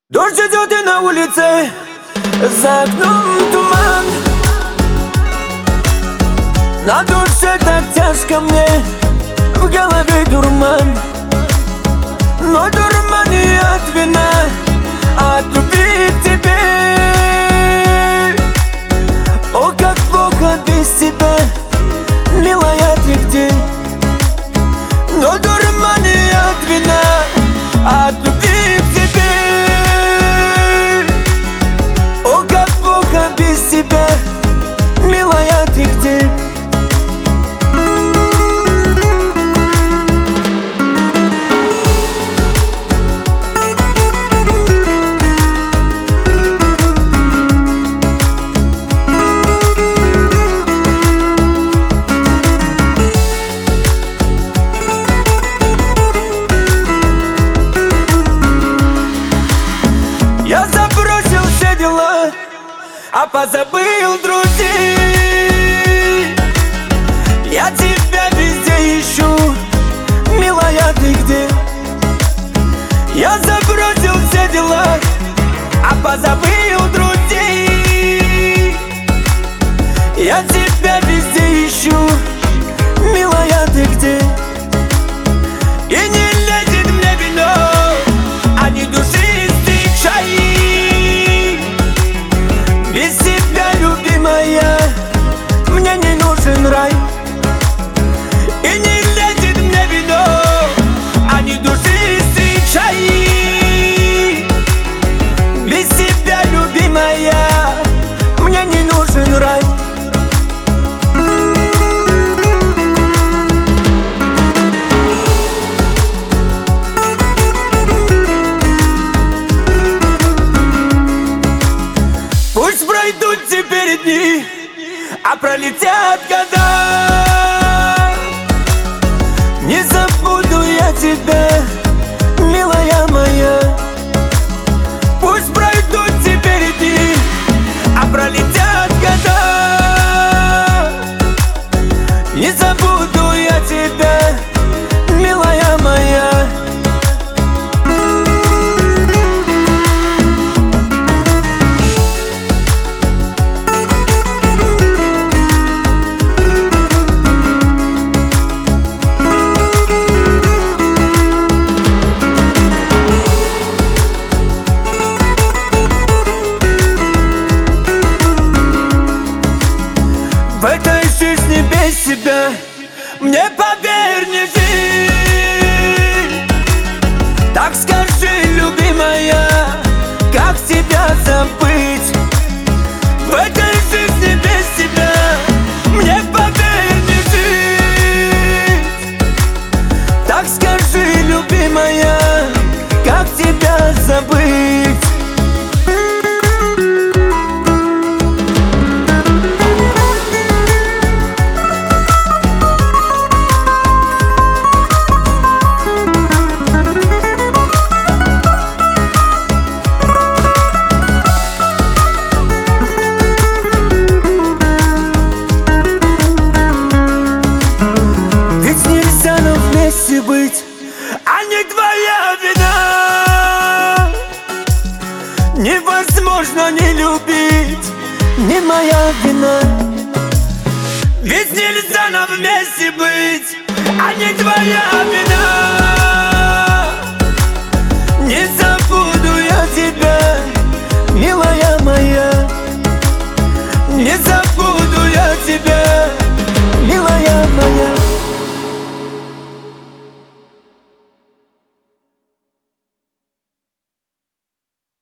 Дождь идет и на улице, за окном туман. На душе так тяжко мне, в голове дурман. Но дурман не от вина, а от любви к тебе. О, как плохо без тебя, милая, ты где? Но дурман не от вина, а от любви к тебе. О, как плохо без тебя, милая, ты где? Я забросил все дела, а позабыл друзей. Я тебя везде ищу, милая, ты где? Я забросил все дела, а позабыл друзей. Я тебя везде ищу, милая, ты где? И не лезет мне вино, а не душистый чай. Без тебя, любимая, мне не нужен рай. И не лезет мне вино, а не душистый чай. Без тебя, любимая, мне не нужен рай. Пусть пройдут теперь дни, а пролетят года. Не забуду я тебя, милая моя. Пусть пройдут теперь дни, а пролетят года. Не забуду я тебя, милая моя. В этой жизни без тебя мне, поверь, не жить. Так скажи, любимая, как тебя забыть? В этой жизни без тебя мне, поверь, не жить. Так скажи, любимая, как тебя забыть? Вместе быть, а не твоя вина. Невозможно не любить, не моя вина. Ведь нельзя нам вместе быть, а не твоя вина.